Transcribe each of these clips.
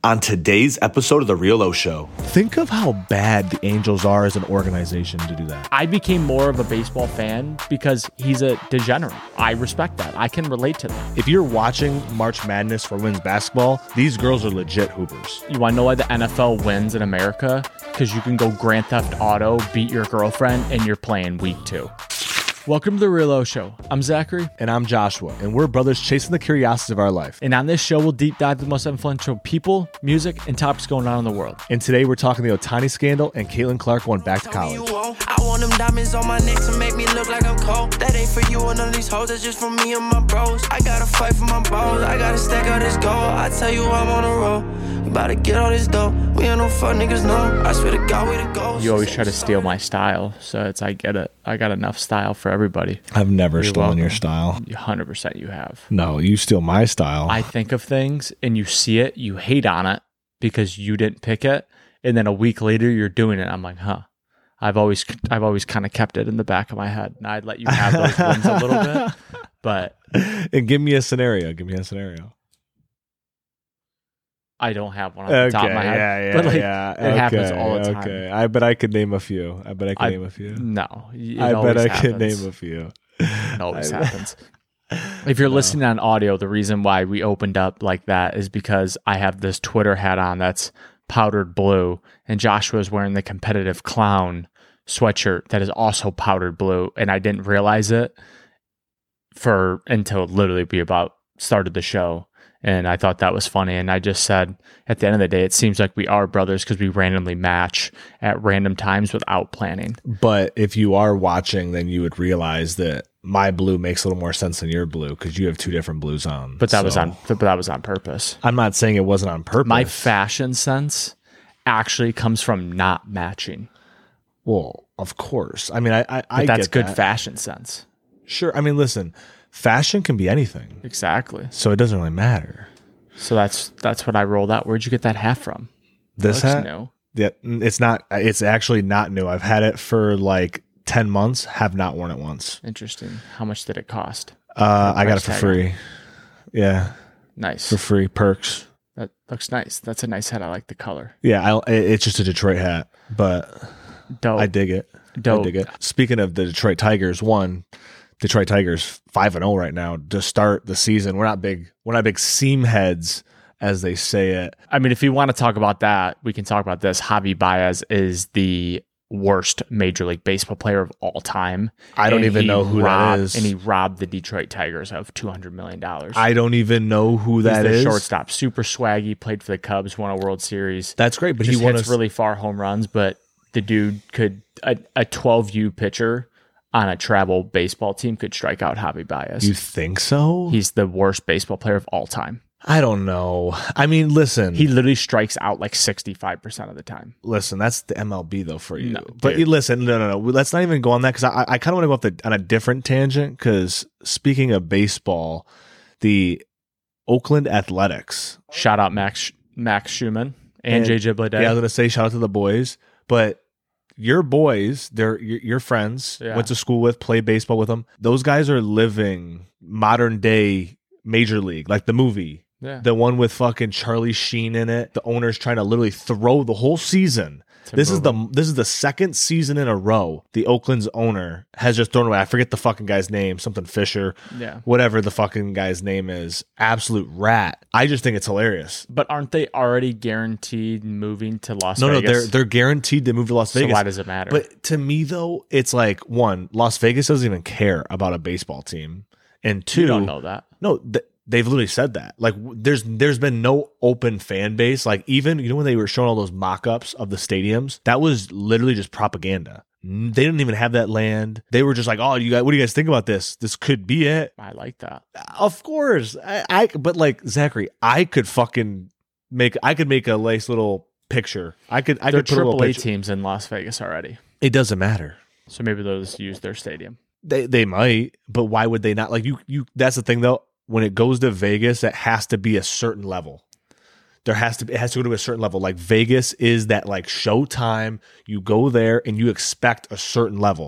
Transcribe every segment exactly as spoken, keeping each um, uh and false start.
On today's episode of The Real O Show. Think of how bad the Angels are as an organization to do that. I became more of a baseball fan because he's a degenerate. I respect that. I can relate to that. If you're watching March Madness for women's basketball, these girls are legit hoopers. You want to know why the N F L wins in America? Because you can go Grand Theft Auto, beat your girlfriend, and you're playing week two. Welcome to The Real O Show. I'm Zachary. And I'm Joshua, and we're brothers chasing the curiosities of our life. And on this show, we'll deep dive the most influential people, music, and topics going on in the world. And today, we're talking the Ohtani scandal and Caitlin Clark going back to college. I want them diamonds on my neck to make me look like I'm cold. That ain't for you and none of these hoes, that's just for me and my bros. I gotta fight for my bros, I gotta stack out this gold. I tell you I'm on a roll, we about to get all this dough. We ain't no fuck niggas, no, I swear to God we the ghost. You always try to steal my style, so it's I get it. I got enough style for everybody. I've never You're stolen welcome. your style. one hundred percent you have. No, you steal my style. I think of things and you see it, you hate on it because you didn't pick it, and then a week later you're doing it. I'm like, huh. I've always I've always kind of kept it in the back of my head, and I'd let you have those wins a little bit. But and give me a scenario. Give me a scenario. I don't have one on the Okay, top of my head. yeah, yeah, but like, yeah. it okay, happens all the time. Okay, I bet I could name a few. I bet I could I- name a few. No, it I bet always I happens. could name a few. It always I- happens. If you're No. listening on audio, the reason why we opened up like that is because I have this Twitter hat on that's powdered blue, and Joshua's wearing the competitive clown sweatshirt that is also powdered blue, and I didn't realize it for until literally we about started the show. And I thought that was funny. And I just said, at the end of the day, it seems like we are brothers because we randomly match at random times without planning. But if you are watching, then you would realize that my blue makes a little more sense than your blue because you have two different blues on. But that was So, on. But that was on purpose. I'm not saying it wasn't on purpose. My fashion sense actually comes from not matching. Well, of course. I mean, I, I, But I that's get good that. fashion sense. Sure. I mean, listen, fashion can be anything, Exactly. so it doesn't really matter. So that's that's what I rolled out. Where'd you get that hat from? This Looks hat, new. yeah, it's not. It's actually not new. I've had it for like ten months. Have not worn it once. Interesting. How much did it cost? Uh, I got it price for tag free. Yeah, Nice. for free perks. That looks nice. That's a nice hat. I like the color. Yeah, I, it's just a Detroit hat, but Dope. I dig it. Dope. I dig it. Speaking of the Detroit Tigers, one Detroit Tigers five and zero right now to start the season. We're not big. We're not big seam heads, as they say it. I mean, if you want to talk about that, we can talk about this. Javi Baez is the worst Major League Baseball player of all time. I don't And even he know who robbed, that is. And he robbed the Detroit Tigers of two hundred million dollars. I don't even know who that He's the is. shortstop. Super swaggy. Played for the Cubs. Won a World Series. That's great, but Just he won hits a, really far home runs. But the dude could a, a twelve U pitcher on a travel baseball team could strike out Javi Baez. You think so? He's the worst baseball player of all time. I don't know. I mean, listen. He literally strikes out like sixty-five percent of the time. listen. That's the M L B though for you. No, but dude. you listen. No, no, no. Let's not even go on that because I, I kind of want to go off the, on a different tangent. Because speaking of baseball, the Oakland Athletics. Shout out Max Max Schumann and, And- J J Bleday. Yeah, I was gonna say shout out to the boys, but your boys, they're your, your friends, Yeah. went to school with, played baseball with them. Those guys are living modern day Major League, like the movie, Yeah. the one with fucking Charlie Sheen in it. The owner's trying to literally throw the whole season. To This is move the him. this is the second season in a row the Oakland's owner has just thrown away. I forget the fucking guy's name, something Fisher, Yeah. whatever the fucking guy's name is. Absolute rat. I just think it's hilarious. But aren't they already guaranteed moving to Las No, no, Vegas? they're they're guaranteed to move to Las so Vegas. why does it matter? But to me, though, it's like one, Las Vegas doesn't even care about a baseball team, and two, you don't know that. no, th- they've literally said that. Like, w- there's there's been no open fan base. Like, even you know when they were showing all those mock-ups of the stadiums, that was literally just propaganda. N- They didn't even have that land. They were just like, "Oh, you guys, what do you guys think about this? This could be it." I like that. Of course, I, I but like Zachary, I could fucking make. I could make a nice little picture. I could. I They're could put a little triple A picture. teams in Las Vegas already. It doesn't matter. So maybe they'll just use their stadium. They they might, but why would they not? Like you you that's the thing though. When it goes to Vegas, it has to be a certain level. There has to be, it has to go to a certain level. Like Vegas is that like Showtime. You go there and you expect a certain level.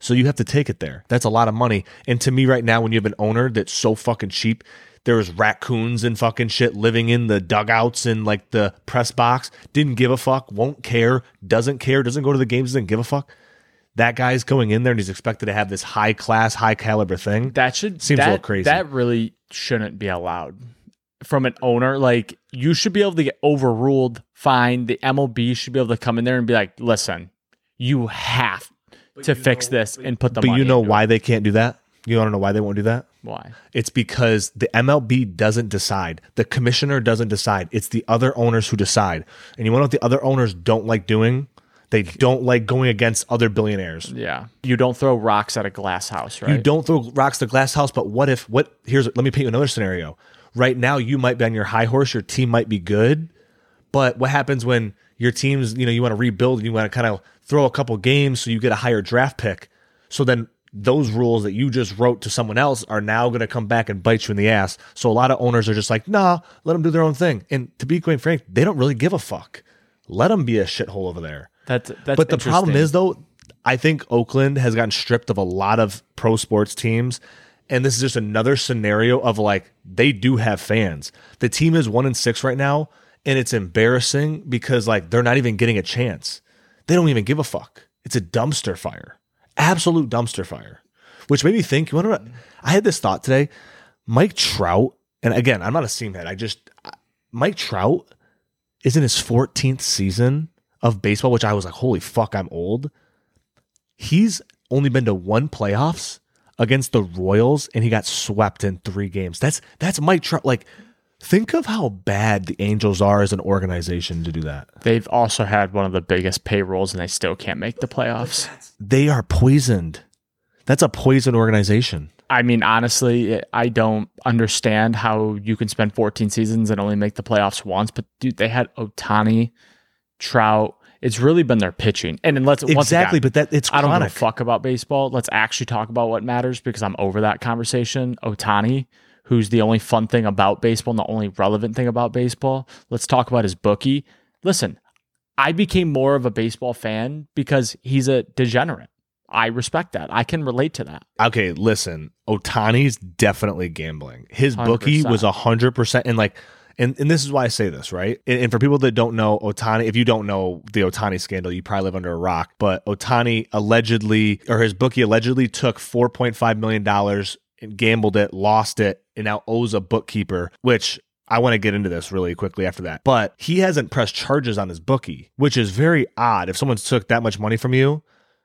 So you have to take it there. That's a lot of money. And to me right now, when you have an owner that's so fucking cheap, there's raccoons and fucking shit living in the dugouts and like the press box, didn't give a fuck, won't care, doesn't care, doesn't go to the games, doesn't give a fuck. That guy's going in there and he's expected to have this high class, high caliber thing. That should seems that, a little crazy. That really shouldn't be allowed from an owner. Like, you should be able to get overruled, fine. The M L B should be able to come in there and be like, listen, you have to fix know, this and put the but money you know into why it. they can't do that? You want to know why they won't do that? Why? It's because the M L B doesn't decide. The commissioner doesn't decide. It's the other owners who decide. And you want to know what the other owners don't like doing? They don't like going against other billionaires. Yeah. You don't throw rocks at a glass house, right? You don't throw rocks at a glass house, but what if, what, here's, let me paint you another scenario. Right now, you might be on your high horse, your team might be good, but what happens when your team's, you know, you want to rebuild and you want to kind of throw a couple games so you get a higher draft pick. So then those rules that you just wrote to someone else are now going to come back and bite you in the ass. So a lot of owners are just like, nah, let them do their own thing. And to be quite frank, they don't really give a fuck. Let them be a shithole over there. That's, that's but the problem is, though, I think Oakland has gotten stripped of a lot of pro sports teams. And this is just another scenario of like, they do have fans. The team is one and six right now. And it's embarrassing because like they're not even getting a chance. They don't even give a fuck. It's a dumpster fire. Absolute dumpster fire. Which made me think, you want to I had this thought today. Mike Trout, and again, I'm not a seam head. I just Mike Trout is in his fourteenth season of baseball, which I was like, holy fuck, I'm old. He's only been to one playoffs against the Royals, and he got swept in three games. That's that's Mike Trout. Like, think of how bad the Angels are as an organization to do that. They've also had one of the biggest payrolls, and they still can't make the playoffs. They are poisoned. That's a poison organization. I mean, honestly, I don't understand how you can spend fourteen seasons and only make the playoffs once. But dude, they had Ohtani, Trout. It's really been their pitching. And then let's exactly, again, but that it's I don't chronic. give a fuck about baseball. Let's actually talk about what matters because I'm over that conversation. Ohtani, who's the only fun thing about baseball and the only relevant thing about baseball. Let's talk about his bookie. Listen, I became more of a baseball fan because he's a degenerate. I respect that. I can relate to that. Okay, listen, Ohtani's definitely gambling. His one hundred percent. bookie was one hundred percent. And like, and, and this is why I say this, right? And, and for people that don't know Ohtani, if you don't know the Ohtani scandal, you probably live under a rock. But Ohtani allegedly, or his bookie allegedly took four point five million dollars and gambled it, lost it, and now owes a bookkeeper, which I want to get into this really quickly after that. But he hasn't pressed charges on his bookie, which is very odd. If someone took that much money from you,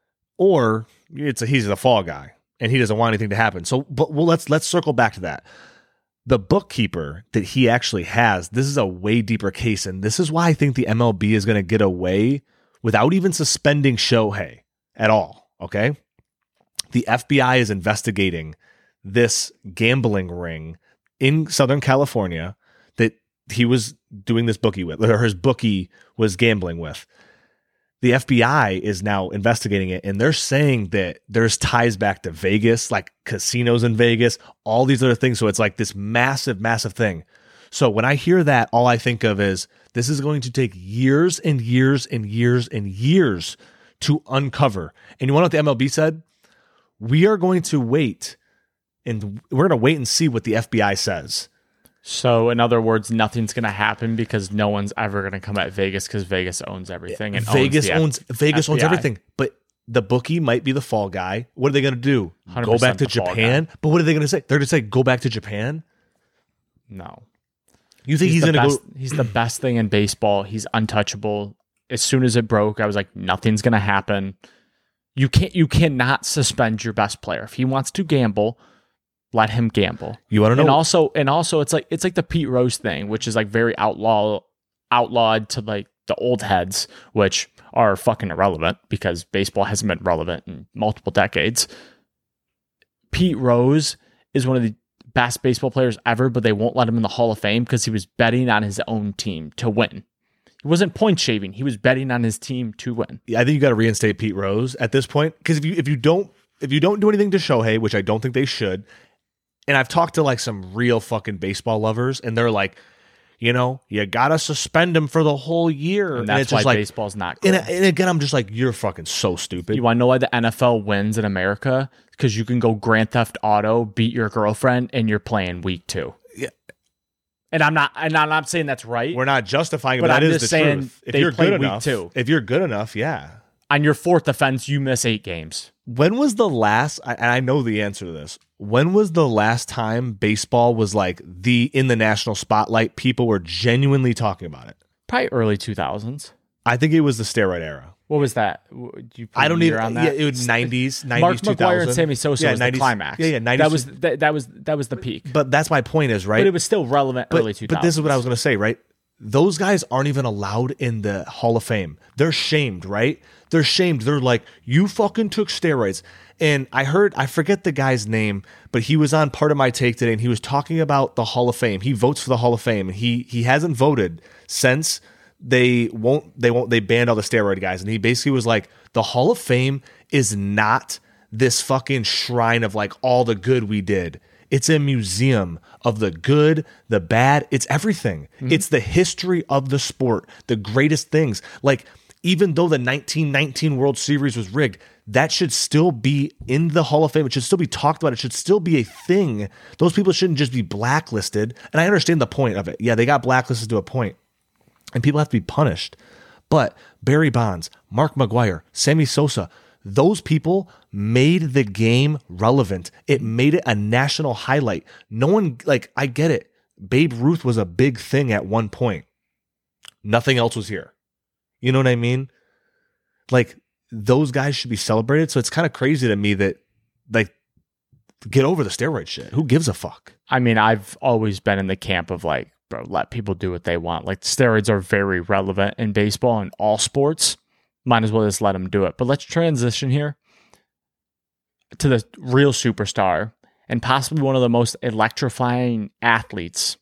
or it's a, he's the fall guy and he doesn't want anything to happen. So, but well, let's let's circle back to that. The bookkeeper that he actually has, this is a way deeper case, and this is why I think the M L B is going to get away without even suspending Shohei at all. Okay, the F B I is investigating this gambling ring in Southern California that he was doing this bookie with, or his bookie was gambling with. The F B I is now investigating it, and they're saying that there's ties back to Vegas, like casinos in Vegas, all these other things. So it's like this massive, massive thing. So when I hear that, all I think of is this is going to take years and years and years and years to uncover. And you want to know what the M L B said? We are going to wait, and we're going to wait and see what the F B I says. So, in other words, nothing's going to happen because no one's ever going to come at Vegas because Vegas owns everything. And Vegas owns, the owns Vegas F B I. owns everything. But the bookie might be the fall guy. What are they going to do? Go back to Japan? But what are they going to say? They're going to say go back to Japan? No. You think he's, he's, he's going to go? go? He's the best thing in baseball. He's untouchable. As soon as it broke, I was like, nothing's going to happen. You can't. You cannot suspend your best player if he wants to gamble. Let him gamble. You want to know? And also, and also, it's like it's like the Pete Rose thing, which is like very outlaw, outlawed to like the old heads, which are fucking irrelevant because baseball hasn't been relevant in multiple decades. Pete Rose is one of the best baseball players ever, but they won't let him in the Hall of Fame because he was betting on his own team to win. He wasn't point shaving; he was betting on his team to win. I think you got to reinstate Pete Rose at this point because if you if you don't if you don't do anything to Shohei, which I don't think they should. And I've talked to like some real fucking baseball lovers, and they're like, you know, you gotta suspend him for the whole year. And that's it's why just like, baseball's not cool. and, and again, I'm just like, you're fucking so stupid. You want to know why the N F L wins in America? Because you can go Grand Theft Auto, beat your girlfriend, and you're playing week two. Yeah. And I'm not, and I'm not saying that's right. We're not justifying it, But but that I'm is just the saying truth. If they you're play good week enough, two. if you're good enough, yeah. On your fourth offense, you miss eight games. When was the last, and I know the answer to this, when was the last time baseball was like the, in the national spotlight, people were genuinely talking about it? Probably early two thousands. I think it was the steroid era. What was that? Do you put I don't a year even, on yeah, that? it was nineties, Mark nineties, two thousand. McGwire and Sammy Sosa Yeah, was nineties, the climax. Yeah, yeah, nineties. That was, that, that was, that was the peak. But that's my point is, right? But it was still relevant But, early two thousands. but this is what I was going to say, right? Those guys aren't even allowed in the Hall of Fame. They're shamed, right? They're shamed. They're like, you fucking took steroids. And I heard, I forget the guy's name, but he was on Part of My Take today, and he was talking about the Hall of Fame. He votes for the Hall of Fame, and he he hasn't voted since they won't they won't they banned all the steroid guys. And he basically was like, the Hall of Fame is not this fucking shrine of like all the good we did. It's a museum of the good, the bad. It's everything. Mm-hmm. It's the history of the sport, the greatest things. Like, even though the nineteen nineteen World Series was rigged, that should still be in the Hall of Fame. It should still be talked about. It should still be a thing. Those people shouldn't just be blacklisted. And I understand the point of it. Yeah, they got blacklisted to a point, and people have to be punished. But Barry Bonds, Mark McGwire, Sammy Sosa, those people made the game relevant. It made it a national highlight. No one, like, I get it. Babe Ruth was a big thing at one point. Nothing else was here. You know what I mean? Like, those guys should be celebrated. So it's kind of crazy to me that, like, get over the steroid shit. Who gives a fuck? I mean, I've always been in the camp of like, bro, let people do what they want. Like, steroids are very relevant in baseball and all sports. Might as well just let them do it. But let's transition here to the real superstar and possibly one of the most electrifying athletes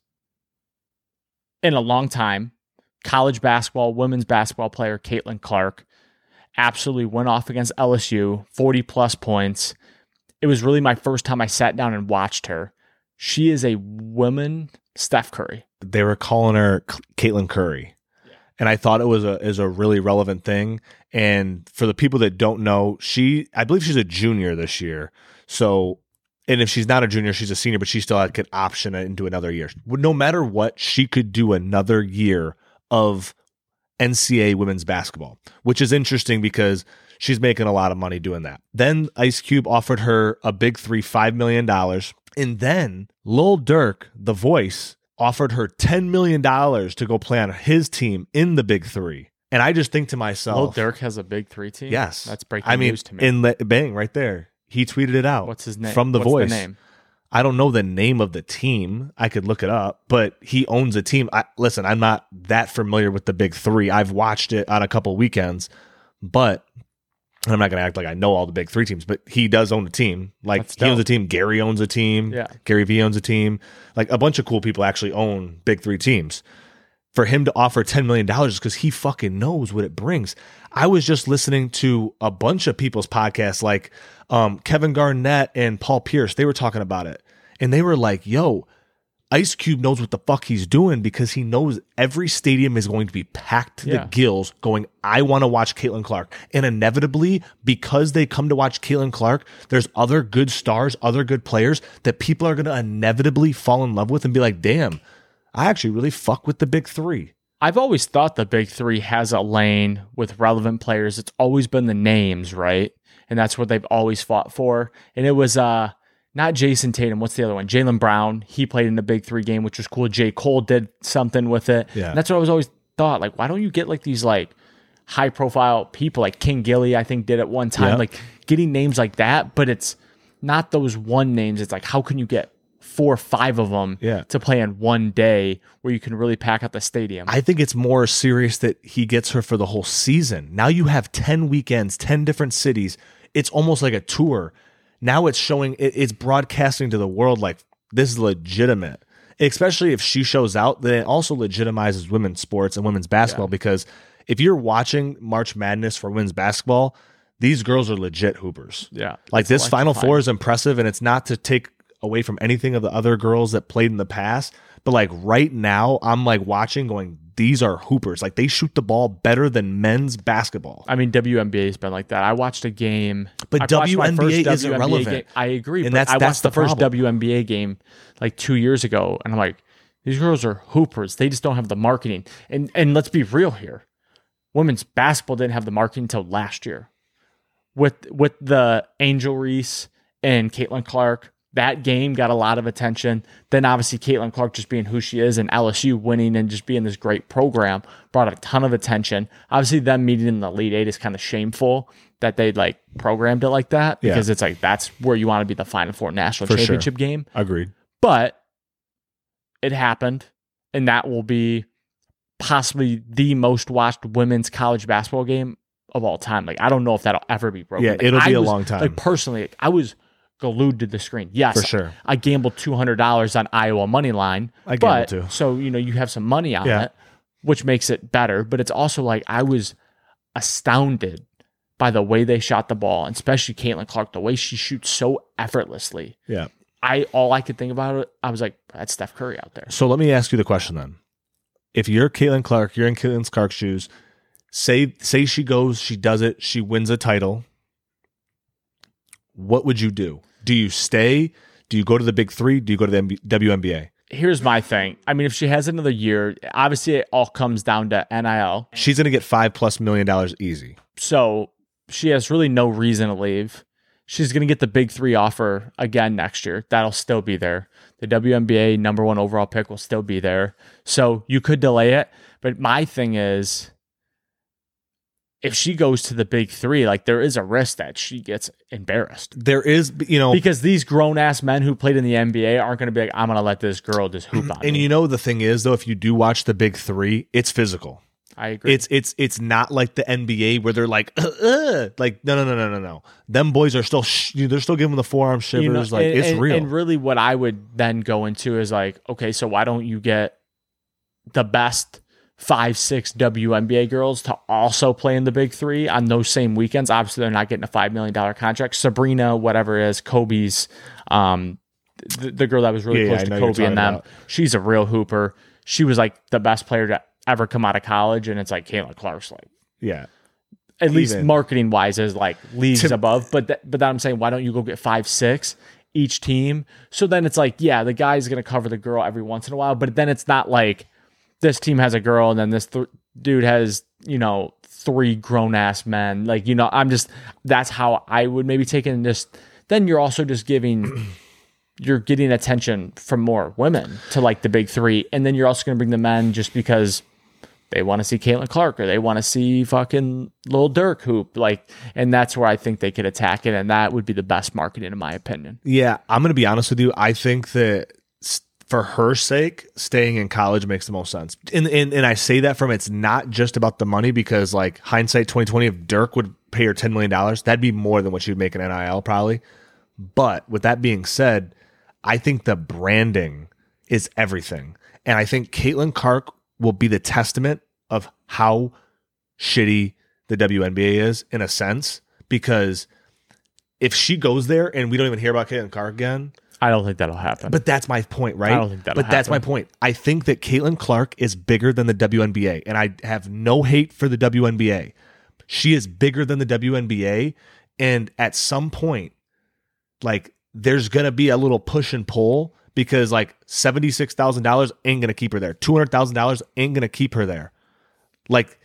in a long time. College basketball, women's basketball player Caitlin Clark absolutely went off against L S U, forty plus points. It was really my first time I sat down and watched her. She is a woman Steph Curry. They were calling her Caitlin Curry. Yeah. And I thought it was a is a really relevant thing. And for the people that don't know, she I believe she's a junior this year. So, and if she's not a junior, she's a senior, but she still could option it into another year. No matter what, she could do another year of N C A A women's basketball, which is interesting because she's making a lot of money doing that. Then Ice Cube offered her a big three, five million dollars. And then Lil Durk, The Voice, offered her ten million dollars to go play on his team in the big three. And I just think to myself, Lil Durk has a big three team? Yes. That's breaking I mean, news to me. In le- bang, right there. He tweeted it out. What's his name? From The What's Voice. The name? I don't know the name of the team. I could look it up, but he owns a team. I, listen, I'm not that familiar with the big three. I've watched it on a couple weekends, but I'm not going to act like I know all the big three teams, but he does own a team. Like, That's he owns dope. a team. Gary owns a team. Yeah. Gary Vee owns a team. Like, a bunch of cool people actually own big three teams. For him to offer ten million dollars is because he fucking knows what it brings. I was just listening to a bunch of people's podcasts, like um, Kevin Garnett and Paul Pierce. They were talking about it. And they were like, yo, Ice Cube knows what the fuck he's doing because he knows every stadium is going to be packed to Yeah. the gills going, I want to watch Caitlin Clark. And inevitably, because they come to watch Caitlin Clark, there's other good stars, other good players that people are going to inevitably fall in love with and be like, damn, I actually really fuck with the big three. I've always thought the big three has a lane with relevant players. It's always been the names, right? And that's what they've always fought for. And it was uh, not Jason Tatum. What's the other one? Jaylen Brown. He played in the big three game, which was cool. J. Cole did something with it. Yeah. And that's what I was always thought. Like, why don't you get like these like high profile people like King Gilly, I think did at one time, Yeah. like getting names like that, but it's not those one names. It's like, how can you get four or five of them Yeah. to play in one day where you can really pack out the stadium? I think it's more serious that he gets her for the whole season. Now you have ten weekends, ten different cities. It's almost like a tour. Now it's showing, it- it's broadcasting to the world like this is legitimate. Especially if she shows out, then it also legitimizes women's sports and women's basketball Yeah. because if you're watching March Madness for women's basketball, these girls are legit hoopers. Yeah. Like It's this Final electrifying. Four is impressive, and it's not to take away from anything of the other girls that played in the past, But like right now, I'm like watching going, these are hoopers. Like they shoot the ball better than men's basketball. I mean, W N B A has been like that. I watched a game. But I watched my W N B A first isn't W N B A relevant. game. I agree. And but that's- I that's watched the, the first problem. W N B A game like two years ago, and I'm like, these girls are hoopers. They just don't have the marketing. And and let's be real here. Women's basketball didn't have the marketing until last year. With with the Angel Reese and Caitlin Clark, that game got a lot of attention. Then obviously Caitlin Clark just being who she is and L S U winning and just being this great program brought a ton of attention. Obviously them meeting in the Elite Eight is kind of shameful that they like programmed it like that because Yeah. it's like that's where you want to be the Final Four national For sure. championship game. Agreed. But it happened, and that will be possibly the most watched women's college basketball game of all time. Like, I don't know if that'll ever be broken. Yeah, Like, it'll I be a was- long time. Like, personally, like, I was glued to the screen. Yes, For sure. I gambled two hundred dollars on Iowa money line. I but, gambled too. So, you know, you have some money on Yeah. it, which makes it better. But it's also like I was astounded by the way they shot the ball, and especially Caitlin Clark, the way she shoots so effortlessly. Yeah. I all I could think about it, I was like, that's Steph Curry out there. So let me ask you the question then. If you're Caitlin Clark, you're in Caitlin Clark's shoes, say say she goes, she does it, she wins a title. What would you do? Do you stay? Do you go to the big three? Do you go to the M B- W N B A? Here's my thing. I mean, if she has another year, obviously it all comes down to N I L. She's going to get five plus million dollars easy. So she has really no reason to leave. She's going to get the big three offer again next year. That'll still be there. The W N B A number one overall pick will still be there. So you could delay it. But my thing is, if she goes to the big three, like there is a risk that she gets embarrassed. There is, you know, Because these grown ass men who played in the N B A aren't going to be like, I'm going to let this girl just hoop on and me. you know the thing is though, if you do watch the big three, it's physical. I agree. It's it's it's not like the N B A where they're like, uh, uh, like no no no no no no. Them boys are still sh- they're still giving the forearm shivers. You know, like and, it's and- real. And really, what I would then go into is like, okay, so why don't you get the best five, six W N B A girls to also play in the big three on those same weekends? Obviously, they're not getting a five million dollar contract. Sabrina, whatever it is, Kobe's, um, the, the girl that was really Yeah, yeah, close I to know you're Kobe and talking them, about. she's a real hooper. She was like the best player to ever come out of college, and it's like Caitlin Clark's like, yeah. at least Even- marketing wise, is like leagues To- above. But th- but then I'm saying, why don't you go get five, six each team? So then it's like, yeah, the guy's gonna cover the girl every once in a while, but then it's not like this team has a girl and then this th- dude has, you know, three grown ass men. Like, you know, I'm just that's how I would maybe take it. And just then you're also just giving. You're getting attention from more women to like the big three, and then you're also going to bring the men just because they want to see Caitlin Clark or they want to see fucking Lil Durk hoop. Like, and that's where I think they could attack it, and that would be the best marketing, in my opinion. Yeah, I'm going to be honest with you. I think that s- for her sake, staying in college makes the most sense. And, and and I say that from it's not just about the money because like hindsight twenty twenty, if Dirk would pay her ten million dollars, that'd be more than what she would make in N I L probably. But with that being said, I think the branding is everything. And I think Caitlin Clark will be the testament of how shitty the W N B A is in a sense, because if she goes there and we don't even hear about Caitlin Clark again, I don't think that'll happen. but that's my point, right? I don't think that'll But that's my happen. point. I think that Caitlin Clark is bigger than the W N B A, and I have no hate for the W N B A. She is bigger than the W N B A, and at some point, like, there's going to be a little push and pull because, like, seventy-six thousand dollars ain't going to keep her there. two hundred thousand dollars ain't going to keep her there. Like,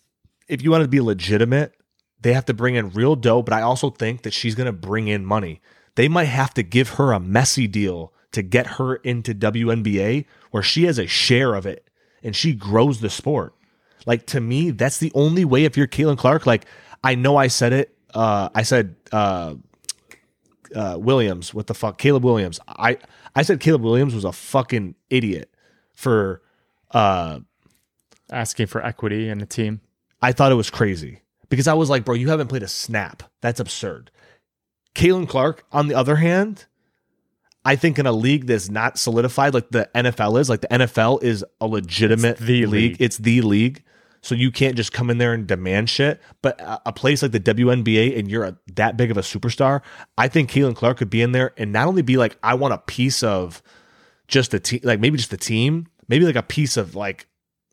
if you want to be legitimate, they have to bring in real dough, but I also think that she's going to bring in money. They might have to give her a messy deal to get her into W N B A where she has a share of it and she grows the sport. Like, to me, that's the only way if you're Caitlin Clark. Like, I know I said it. Uh, I said uh, uh, Williams. What the fuck? Caleb Williams. I, I said Caleb Williams was a fucking idiot for uh, Asking for equity in a team. I thought it was crazy because I was like, bro, you haven't played a snap. That's absurd. Caitlin Clark, on the other hand, I think in a league that's not solidified like the N F L is, like the N F L is a legitimate It's the league. league. It's the league. So you can't just come in there and demand shit. But a, a place like the W N B A and you're a, that big of a superstar, I think Caitlin Clark could be in there and not only be like, I want a piece of just the team, like maybe just the team, maybe like a piece of like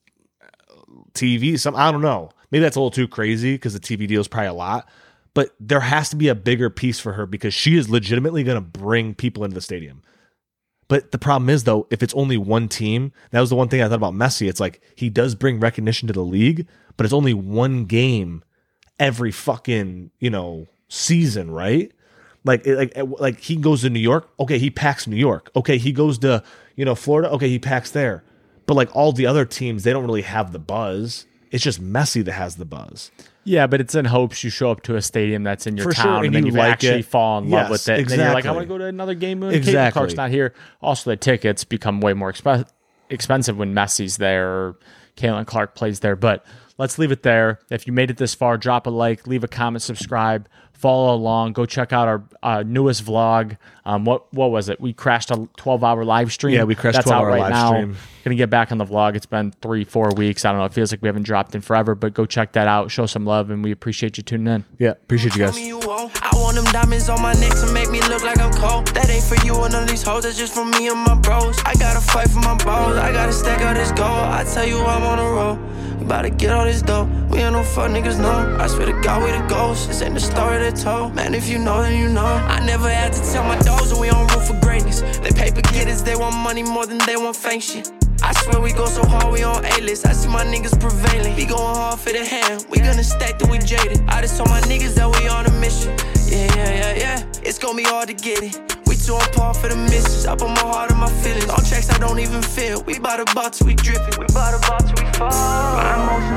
T V. Some I don't know. Maybe that's a little too crazy because the T V deal is probably a lot. But there has to be a bigger piece for her because she is legitimately going to bring people into the stadium. But the problem is, though, if it's only one team, that was the one thing I thought about Messi. It's like he does bring recognition to the league, but it's only one game every fucking, you know, season, right? Like, like, like he goes to New York. Okay, he packs New York. Okay, he goes to, you know, Florida. Okay, he packs there. But like all the other teams, they don't really have the buzz. It's just Messi that has the buzz. Yeah, but it's in hopes you show up to a stadium that's in your For town sure, and and then you you like actually it. fall in Yes, love with it. And then you're like, I exactly. want to go to another game when Exactly. Caitlin Clark's not here. Also, the tickets become way more exp- expensive when Messi's there or Caitlin Clark plays there. But let's leave it there. If you made it this far, drop a like, leave a comment, subscribe, follow along. Go check out our uh, newest vlog. Um, what what was it? We crashed a twelve-hour live stream. Yeah, we crashed That's out twelve-hour right live now. stream. Gonna get back on the vlog. It's been three, four weeks. I don't know. It feels like we haven't dropped in forever, but go check that out. Show some love, and we appreciate you tuning in. Yeah, appreciate you guys. Tell me you won't. I want them diamonds on my neck to make me look like I'm cold. That ain't for you and none of these hoes. That's just for me and my bros. I gotta fight for my balls. I gotta stack out this gold. I tell you I'm on a roll. We about to get all this dough. We ain't no fuck niggas, no. I swear to God we the ghosts. This ain't the story they told. Man, if you know, then you know. I never had to tell my dogs that we on route for greatness. They paper getters, they want money more than they want fake shit. I swear we go so hard, we on A-list. I see my niggas prevailing. We going hard for the hand. We gonna stack till we jaded. I just told my niggas that we on a mission. Yeah, yeah, yeah, yeah. It's gonna be hard to get it. We too on par for the misses. I put my heart and my feelings on tracks I don't even feel. We bout to bout till we drippin'. We bout to bout till we fall. My emotions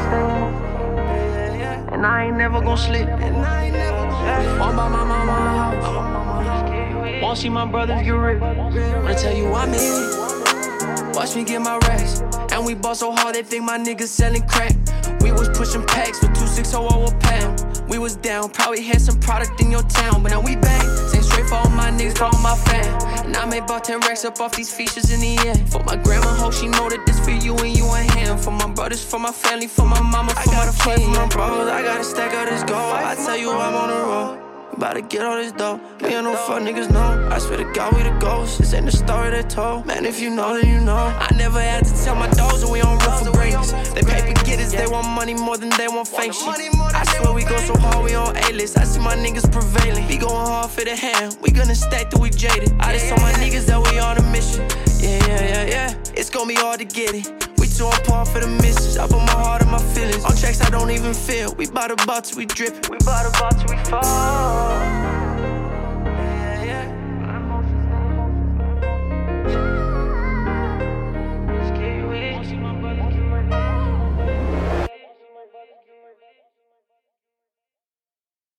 stay. Yeah, yeah. And I ain't never gon' slip. And I ain't never gon' slip. Won't buy my mama a house. Won't see my brothers get rich. Wanna tell you I'm in it. Watch me get my racks. And we ball so hard they think my niggas selling crack. We was pushing packs for two six oh oh a pound. We was down, probably had some product in your town. But now we bang, same straight for all my niggas, call my fam. And I made about ten racks up off these features in the end. For my grandma, hope she know that this for you and you and him. For my brothers, for my family, for my mama, for my fight for my bros. I gotta stack out this gold. I tell you I'm on the road. About to get all this dough. We ain't no fuck niggas, no. I swear to God we the ghosts. This ain't the story they told. Man, if you know, then you know. I never had to tell my dogs that we on road for greatness. They paper getters, they want money more than they want fake shit. I swear we go so hard, we on A-list. I see my niggas prevailing. We going hard for the hand. We gonna stack till we jaded. I just told my niggas that we on a mission. Yeah, yeah, yeah, yeah. It's gonna be hard to get it. We too on par for the misses. I put my heart and my feelings on tracks I don't even feel. We bout to bout till we drippin'. We bout to bout till we fall.